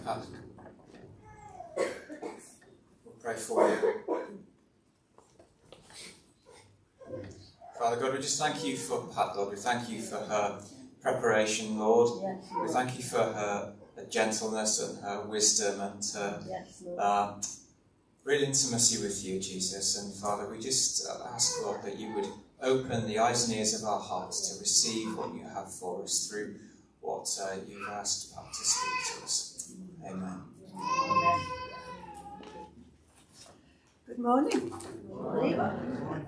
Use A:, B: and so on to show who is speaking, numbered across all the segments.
A: Pat. We'll pray for you. Father God, we just thank you for Pat, Lord. We thank you for her preparation, Lord.
B: Yes,
A: We thank you for her gentleness and her wisdom and her real intimacy with you, Jesus. And Father, we just ask, Lord, that you would open the eyes and ears of our hearts to receive what you have for us through what you've asked Pat to speak to us. Amen.
B: Amen.
C: Good morning.
B: Good morning.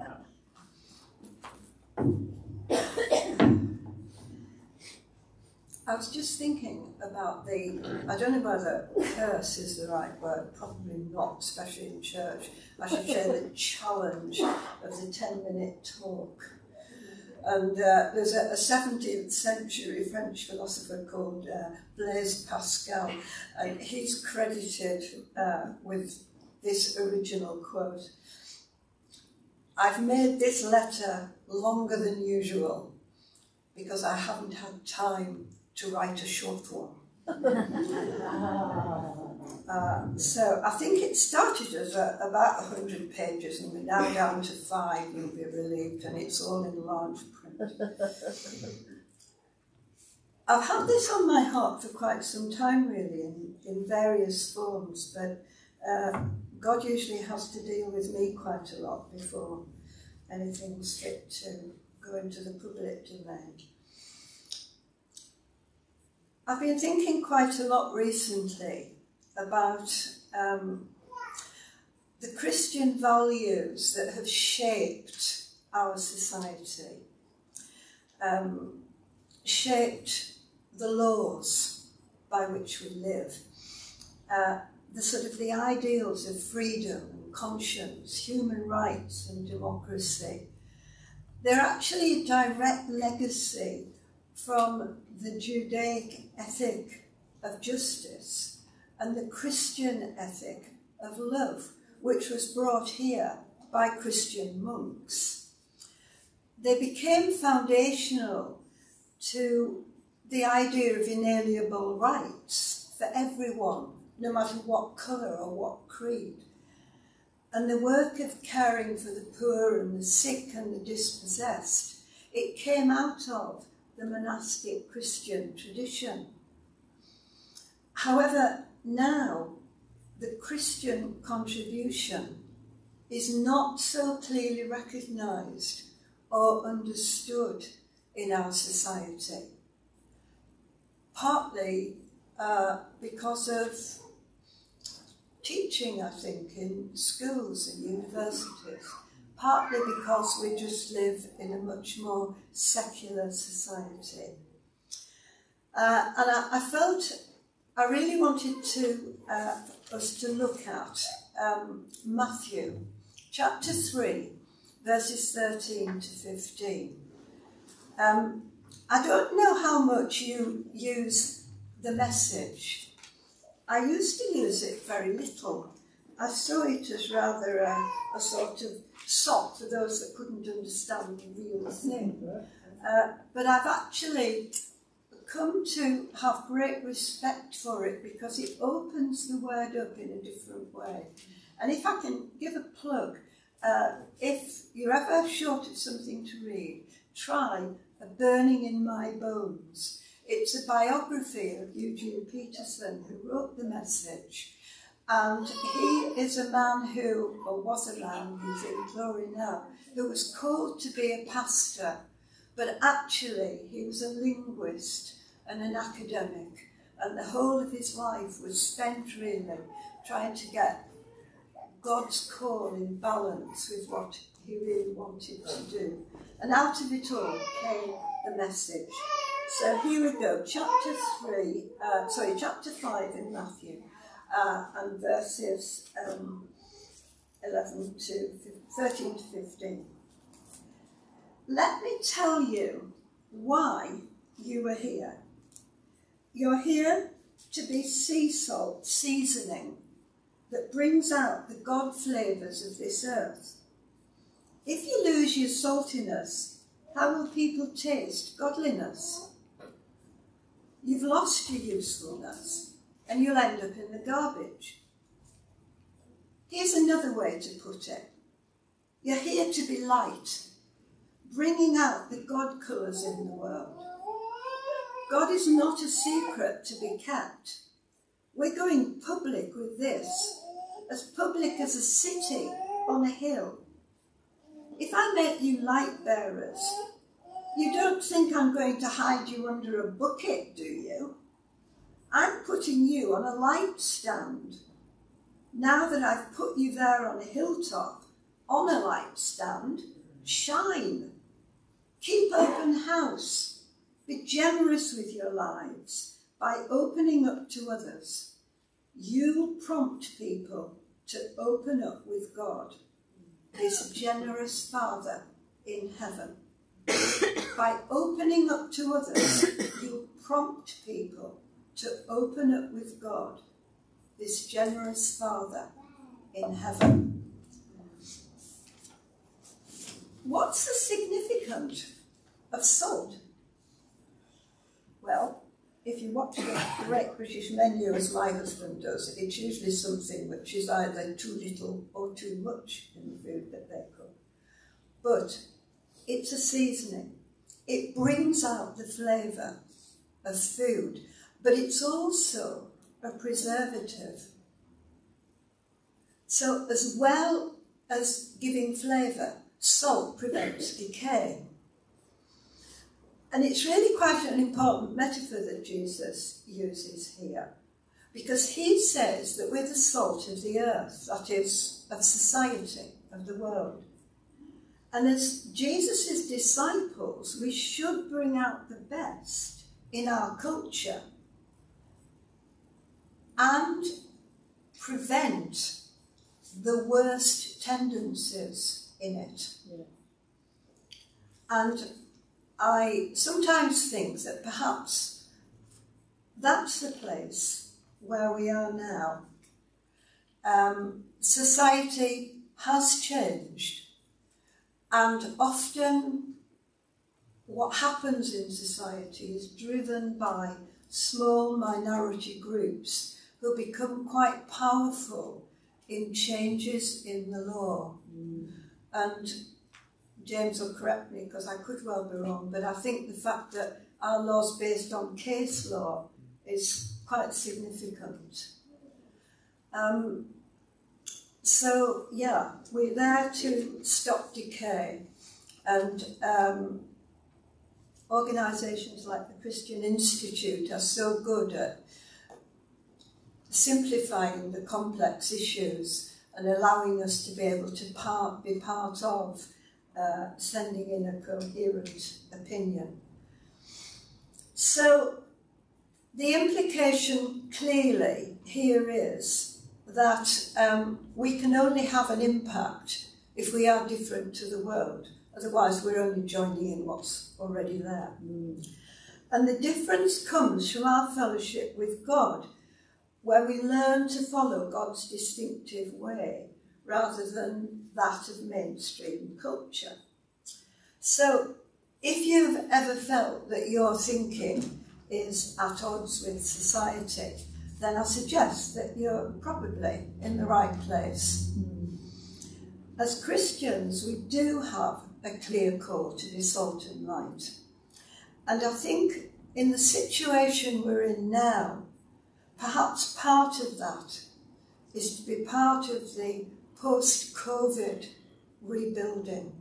C: I was just thinking about I don't know whether curse is the right word, probably not, especially in church. I should say the challenge of the 10-minute talk. And there's a 17th century French philosopher called Blaise Pascal, and he's credited with this original quote. "I've made this letter longer than usual because I haven't had time to write a short one." So I think it started as about 100 pages and we're now down to 5, you'll be relieved, and it's all in large print. I've had this on my heart for quite some time really, in various forms, but God usually has to deal with me quite a lot before anything's fit to go into the public domain. I've been thinking quite a lot recently about the Christian values that have shaped our society, shaped the laws by which we live, the ideals of freedom and conscience, human rights and democracy. They're actually a direct legacy from the Judaic ethic of justice and the Christian ethic of love, which was brought here by Christian monks. They became foundational to the idea of inalienable rights for everyone, no matter what colour or what creed. And the work of caring for the poor and the sick and the dispossessed, it came out of the monastic Christian tradition. However, now the Christian contribution is not so clearly recognised or understood in our society, partly because of teaching, I think, in schools and universities, partly because we just live in a much more secular society. And I felt I really wanted us to look at Matthew chapter 3, verses 13 to 15. I don't know how much you use the Message. I used to use it very little. I saw it as rather a sort of sop for those that couldn't understand the real thing. But I've actually come to have great respect for it because it opens the word up in a different way. And if I can give a plug, if you're ever short of something to read, try A Burning in My Bones. It's a biography of Eugene Peterson, who wrote The Message. And he is a man who, or was a man, he's in glory now, who was called to be a pastor, but actually he was a linguist and an academic, and the whole of his life was spent really trying to get God's call in balance with what he really wanted to do. And out of it all came The Message. So here we go, chapter 5 in Matthew. And verses 13 to 15. Let me tell you why you are here. You're here to be sea salt, seasoning, that brings out the God flavours of this earth. If you lose your saltiness, how will people taste godliness? You've lost your usefulness. and you'll end up in the garbage. Here's another way to put it. You're here to be light, bringing out the God colours in the world. God is not a secret to be kept. We're going public with this, as public as a city on a hill. If I make you light bearers, you don't think I'm going to hide you under a bucket, do you? I'm putting you on a light stand. Now that I've put you there on a hilltop, on a light stand, shine. Keep open house. Be generous with your lives by opening up to others. You'll prompt people to open up with God, this generous Father in heaven. By opening up to others, you'll prompt people to open up with God, this generous Father in heaven. What's the significance of salt? Well, if you watch the Great British Menu, as my husband does, it's usually something which is either too little or too much in the food that they cook. But it's a seasoning. It brings out the flavour of food, but it's also a preservative. So as well as giving flavour, salt prevents decay. And it's really quite an important metaphor that Jesus uses here, because he says that we're the salt of the earth, that is, of society, of the world. And as Jesus' disciples, we should bring out the best in our culture and prevent the worst tendencies in it. Yeah. And I sometimes think that perhaps that's the place where we are now. Society has changed, and often what happens in society is driven by small minority groups who become quite powerful in changes in the law. And James will correct me because I could well be wrong, but I think the fact that our law's based on case law is quite significant. So, yeah, we're there to stop decay, and organisations like the Christian Institute are so good at simplifying the complex issues and allowing us to be able to be part of sending in a coherent opinion. So the implication clearly here is that we can only have an impact if we are different to the world. Otherwise, we're only joining in what's already there. And the difference comes from our fellowship with God, where we learn to follow God's distinctive way rather than that of mainstream culture. So, if you've ever felt that your thinking is at odds with society, then I suggest that you're probably in the right place. As Christians, we do have a clear call to be salt and light. And I think in the situation we're in now, perhaps part of that is to be part of the post-COVID rebuilding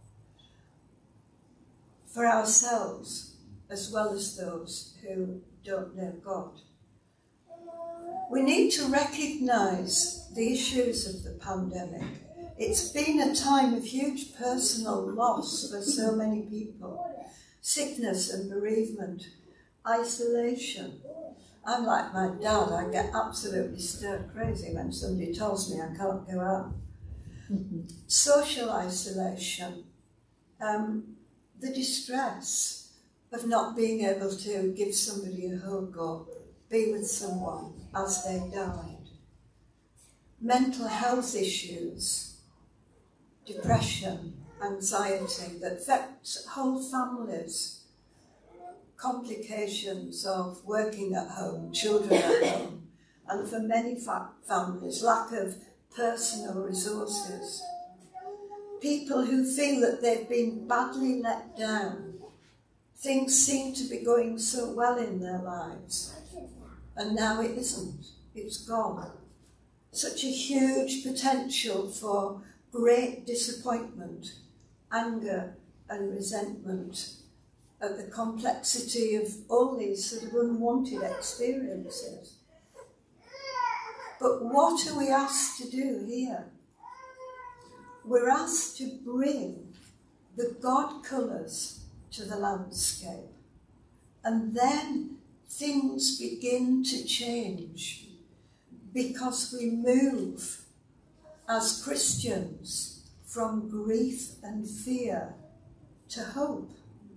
C: for ourselves as well as those who don't know God. We need to recognise the issues of the pandemic. It's been a time of huge personal loss for so many people. Sickness and bereavement, isolation. I'm like my dad, I get absolutely stir crazy when somebody tells me I can't go out. Social isolation, the distress of not being able to give somebody a hug or be with someone as they died. Mental health issues, depression, anxiety that affects whole families, complications of working at home, children at home, and for many families, lack of personal resources. People who feel that they've been badly let down. Things seem to be going so well in their lives, and now it isn't. It's gone. Such a huge potential for great disappointment, anger and resentment at the complexity of all these sort of unwanted experiences. But what are we asked to do here? We're asked to bring the God colours to the landscape, and then things begin to change, because we move as Christians from grief and fear to hope.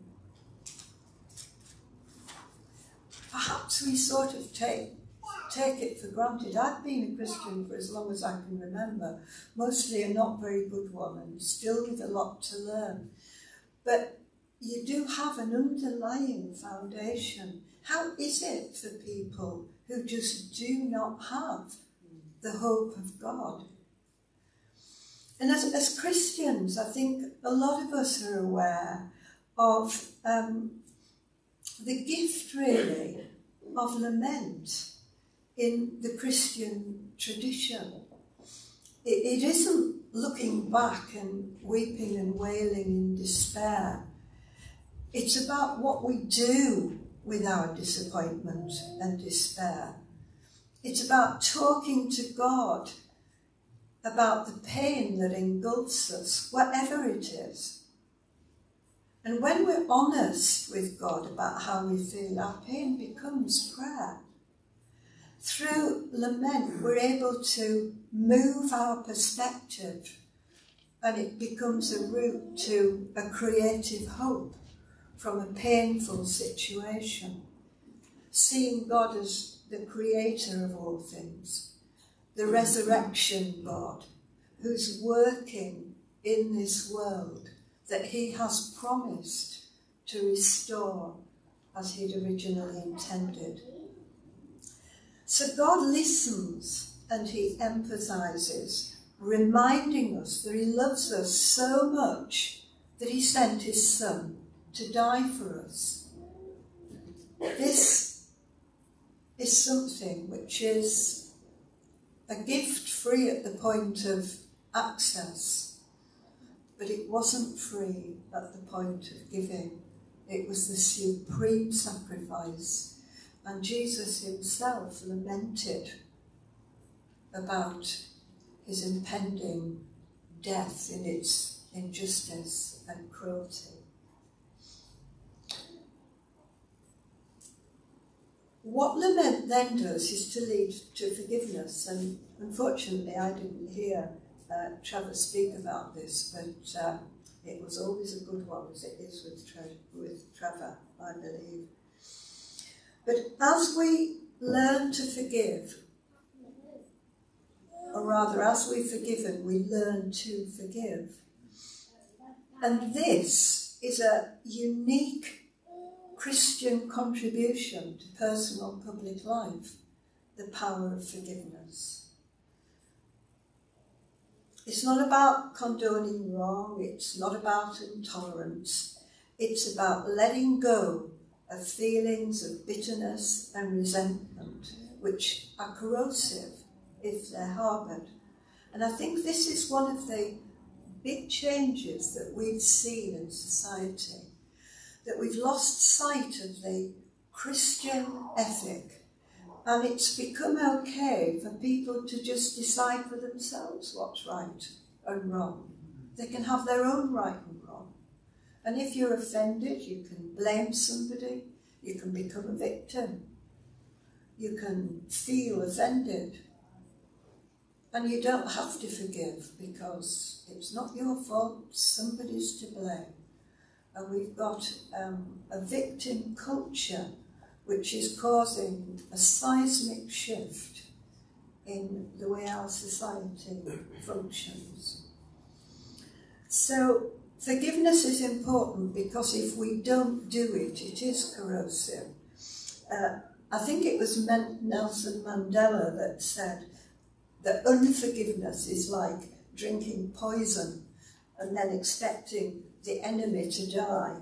C: Perhaps we sort of take it for granted. I've been a Christian for as long as I can remember, mostly a not very good one, and still with a lot to learn. But you do have an underlying foundation. How is it for people who just do not have the hope of God? And as Christians, I think a lot of us are aware of the gift, really, of lament in the Christian tradition. It isn't looking back and weeping and wailing in despair. It's about what we do with our disappointment and despair. It's about talking to God about the pain that engulfs us, whatever it is. And when we're honest with God about how we feel, our pain becomes prayer. Through lament, we're able to move our perspective, and it becomes a route to a creative hope from a painful situation. Seeing God as the creator of all things, the resurrection God, who's working in this world that he has promised to restore as he'd originally intended. So God listens and he empathizes, reminding us that he loves us so much that he sent his son to die for us. This is something which is a gift free at the point of access, but it wasn't free at the point of giving. It was the supreme sacrifice, and Jesus himself lamented about his impending death in its injustice and cruelty. What lament then does is to lead to forgiveness, and unfortunately I didn't hear Trevor speak about this, but it was always a good one, as it is with Trevor, I believe. But as we learn to forgive, or rather as we've forgiven, we learn to forgive. And this is a unique Christian contribution to personal public life, the power of forgiveness. It's not about condoning wrong, it's not about intolerance, it's about letting go of feelings of bitterness and resentment, which are corrosive if they're harboured. And I think this is one of the big changes that we've seen in society, that we've lost sight of the Christian ethic, and it's become okay for people to just decide for themselves what's right and wrong. They can have their own right and wrong. And if you're offended, you can blame somebody, you can become a victim, you can feel offended, and you don't have to forgive because it's not your fault, somebody's to blame. And we've got a victim culture which is causing a seismic shift in the way our society functions. So forgiveness is important because if we don't do it, it is corrosive. I think it was Nelson Mandela that said that unforgiveness is like drinking poison and then expecting the enemy to die.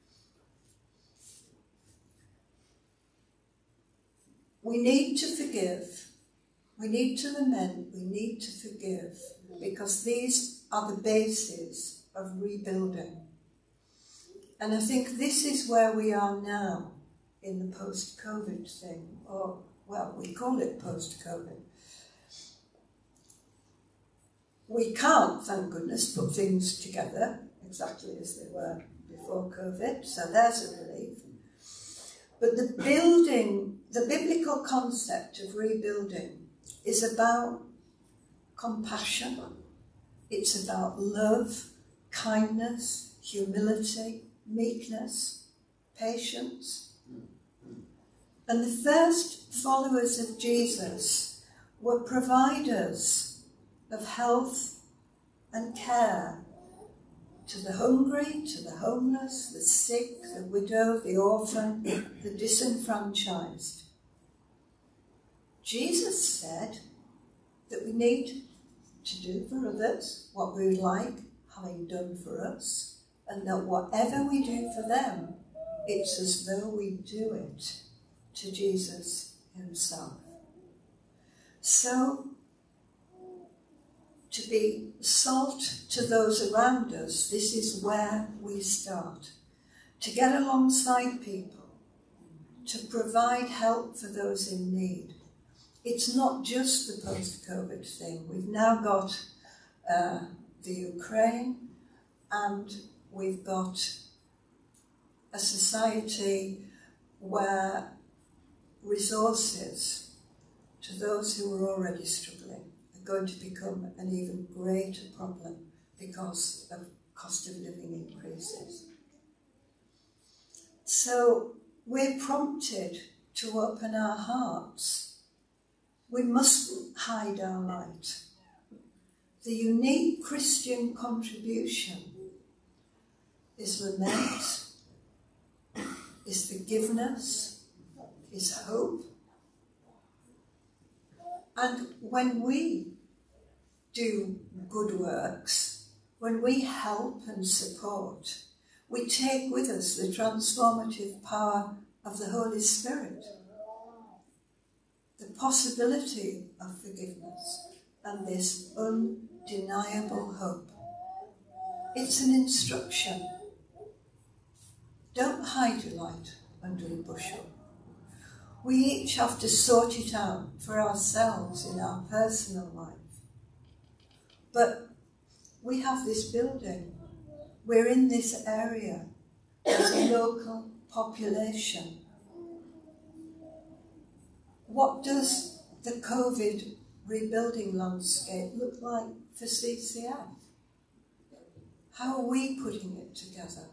C: We need to forgive, we need to lament, we need to forgive, because these are the bases of rebuilding. And I think this is where we are now in the post-COVID thing, or, well, we call it post-COVID. We can't, thank goodness, put things together exactly as they were before COVID, so there's a relief. But the biblical concept of rebuilding is about compassion. It's about love, kindness, humility, meekness, patience. And the first followers of Jesus were providers of health and care to the hungry, to the homeless, the sick, the widow, the orphan, the disenfranchised. Jesus said that we need to do for others what we like having done for us, and that whatever we do for them, it's as though we do it to Jesus himself. So, to be salt to those around us, this is where we start. To get alongside people, to provide help for those in need. It's not just the post-COVID thing. We've now got the Ukraine, and we've got a society where resources to those who are already struggling are going to become an even greater problem because of cost of living increases. So we're prompted to open our hearts. We mustn't hide our light. The unique Christian contribution is lament, is forgiveness, is hope. And when we do good works, when we help and support, we take with us the transformative power of the Holy Spirit, the possibility of forgiveness, and this undeniable hope. It's an instruction. Don't hide your light under a bushel. We each have to sort it out for ourselves in our personal life. But we have this building. We're in this area as a local population. What does the COVID rebuilding landscape look like for CCF? How are we putting it together?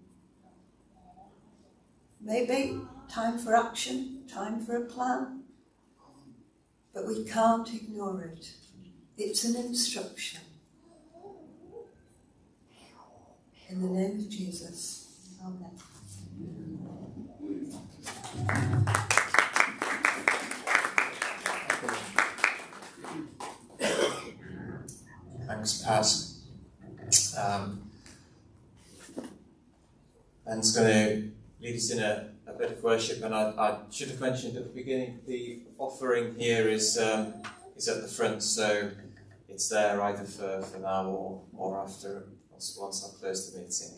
C: Maybe time for action, time for a plan, but we can't ignore it. It's an instruction. In the name of Jesus, amen.
A: Thanks, Paz. Ben's going to lead us in a bit of worship, and I should have mentioned at the beginning, the offering here is at the front, so it's there either for now or after, once I close the meeting.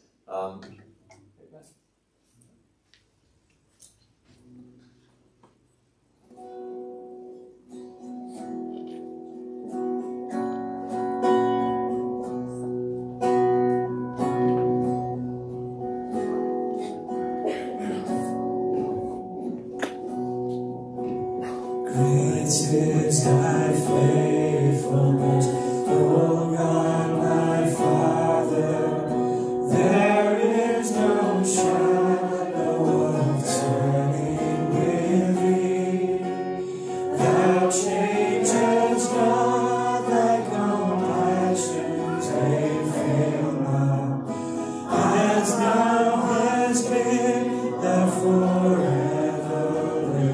D: Is thy faithfulness, O God, my Father? There is no shadow of turning with thee. Thou changest not, thy compassions they fail not. As thou hast been, thou forever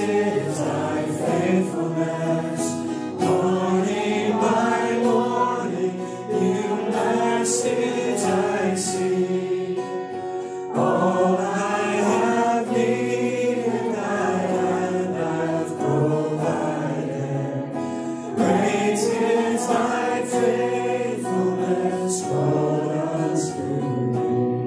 D: is thy faithfulness. Morning by morning, new mercies I see. All I have needed, thy hand hath provided. Great is thy faithfulness, Lord, unto me.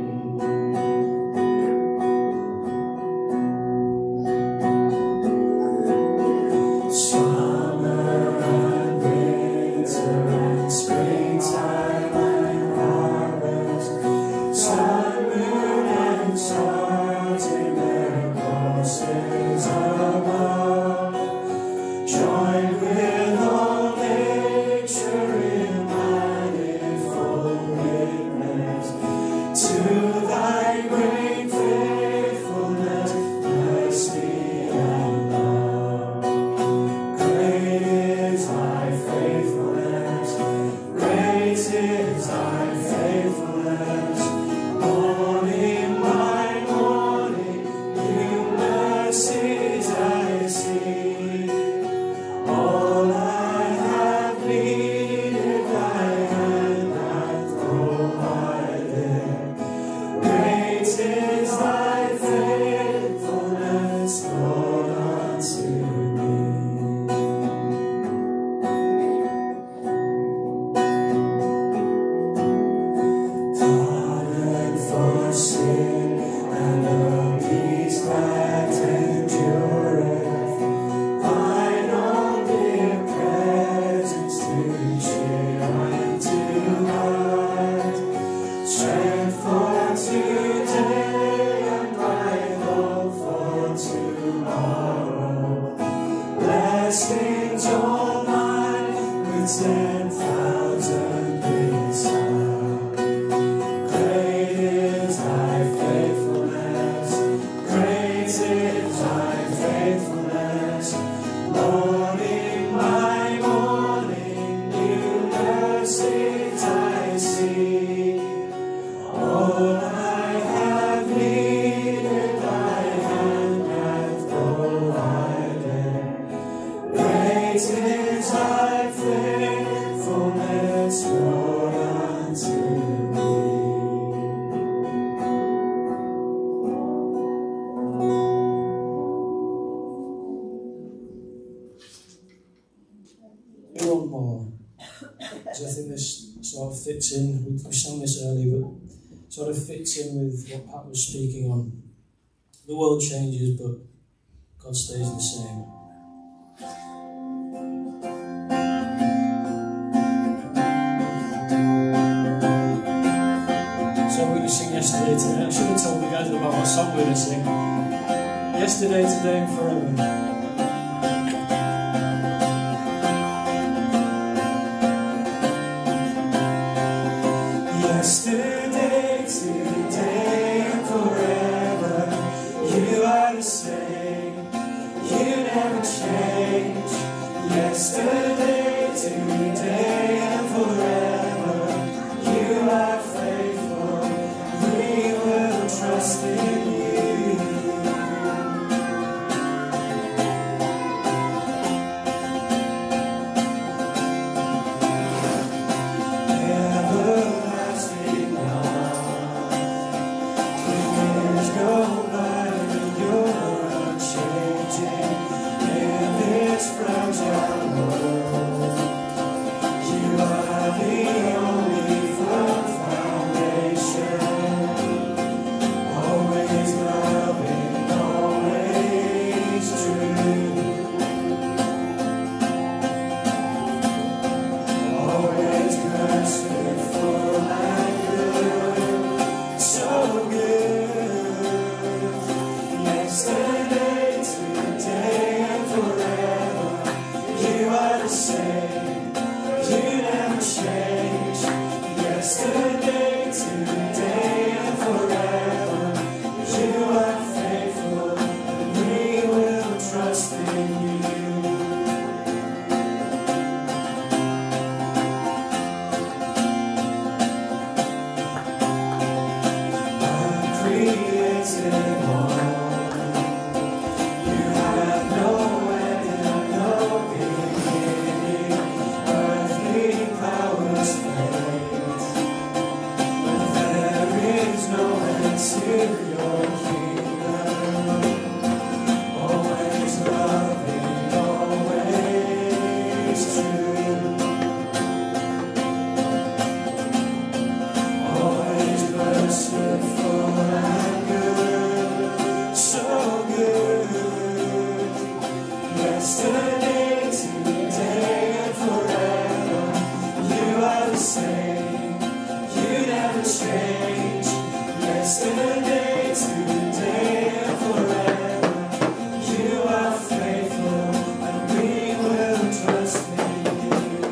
D: Summer and winter and springtime and harvest, sun, moon, and stars in their courses above, join with all nature in manifold witness to thy great faithfulness, mercy, and love. Great is thy faithfulness, great is thy faithfulness. Morning by morning, new mercies I see. All I have needed, thy hand hath provided. Great is thy faithfulness, Lord, unto me. Pardon for sin and a peace that endureth. Thine own dear presence to cheer and to guide. Strength for today and bright hope for tomorrow. Blessings all mine with 10,000 beside. Great is thy faithfulness, great is thy faithfulness. Morning by morning, new mercies I see. All I have needed, thy hand hath provided. Great is thy faithfulness, Lord, unto me.
E: One more, because I think this sort of fits in. We sang this earlier, but sort of fits in with what Pat was speaking on. The world changes, but God stays the same. So we could sing Yesterday, Today. I should have told you guys about what song we're going to sing. Yesterday, Today, and Forever.
D: Yesterday, today, and forever, you are the same. You never change. Yesterday, today, and forever, you are faithful. We will trust in you. Everlasting God, years go by and you're unchanging in this fragile world. You Yesterday, today, and forever, you are the same. You never change. Yesterday, today, and forever, you are faithful, and we will trust in you.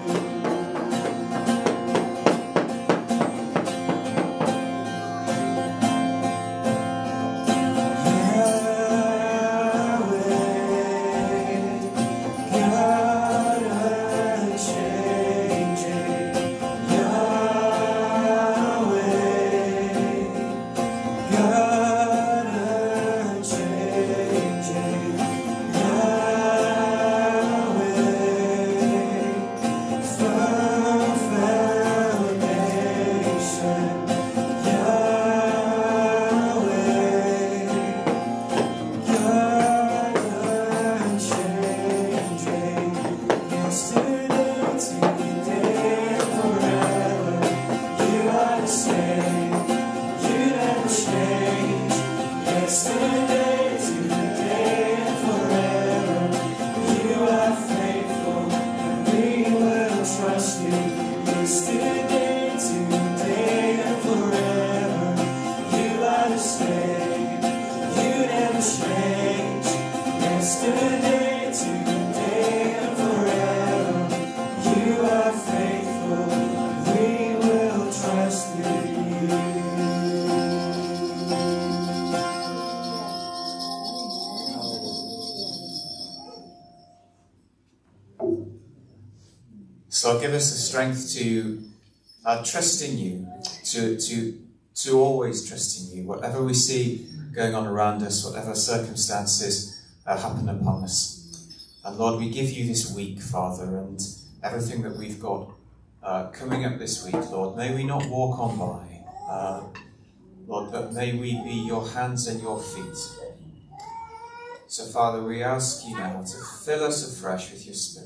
A: So give us the strength to trust in you, to always trust in you, whatever we see going on around us, whatever circumstances happen upon us. And Lord, we give you this week, Father, and everything that we've got coming up this week, Lord. May we not walk on by, Lord, but may we be your hands and your feet. So, Father, we ask you now to fill us afresh with your Spirit.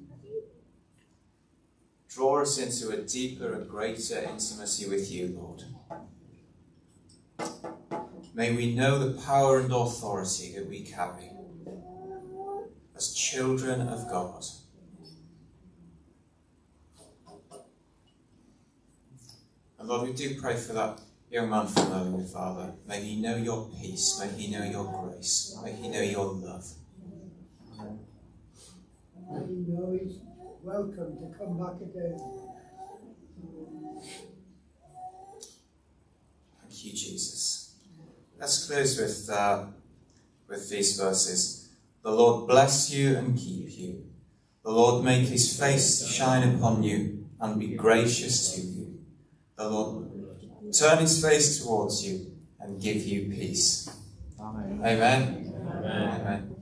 A: Draw us into a deeper and greater intimacy with you, Lord. May we know the power and authority that we carry as children of God. And Lord, we do pray for that young man from earlier, Father. May he know your peace, may he know your grace, may he know your love.
F: May he know he's welcome to come back again.
A: Thank you, Jesus. Let's close with these verses. The Lord bless you and keep you. The Lord make his face to shine upon you and be gracious to you. The Lord turn his face towards you and give you peace. Amen. Amen. Amen.